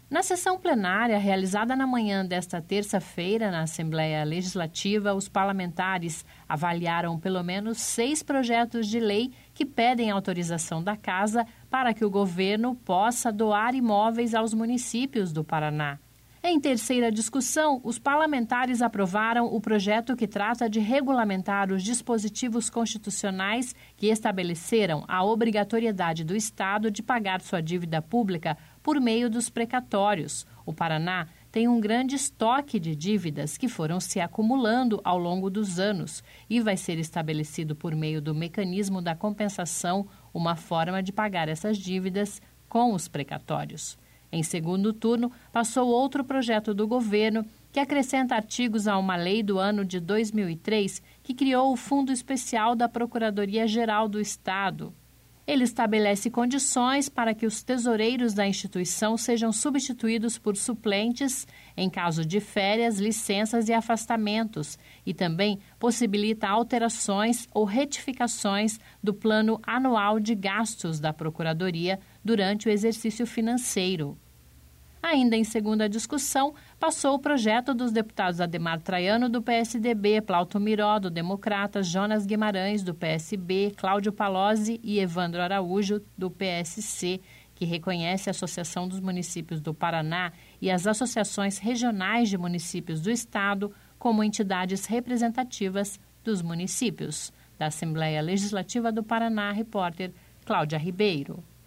Na sessão plenária, realizada na manhã desta terça-feira na Assembleia Legislativa, os parlamentares avaliaram pelo menos 6 projetos de lei que pedem autorização da Casa para que o governo possa doar imóveis aos municípios do Paraná. Em terceira discussão, os parlamentares aprovaram o projeto que trata de regulamentar os dispositivos constitucionais que estabeleceram a obrigatoriedade do Estado de pagar sua dívida pública por meio dos precatórios. O Paraná tem um grande estoque de dívidas que foram se acumulando ao longo dos anos e vai ser estabelecido por meio do mecanismo da compensação uma forma de pagar essas dívidas com os precatórios. Em segundo turno, passou outro projeto do governo que acrescenta artigos a uma lei do ano de 2003 que criou o Fundo Especial da Procuradoria-Geral do Estado. Ele estabelece condições para que os tesoureiros da instituição sejam substituídos por suplentes em caso de férias, licenças e afastamentos e também possibilita alterações ou retificações do plano anual de gastos da Procuradoria durante o exercício financeiro. Ainda em segunda discussão, passou o projeto dos deputados Ademar Traiano, do PSDB, Plauto Miró, do Democratas, Jonas Guimarães, do PSB, Cláudio Palozzi e Evandro Araújo, do PSC, que reconhece a Associação dos Municípios do Paraná e as associações regionais de municípios do Estado como entidades representativas dos municípios. Da Assembleia Legislativa do Paraná, repórter Cláudia Ribeiro.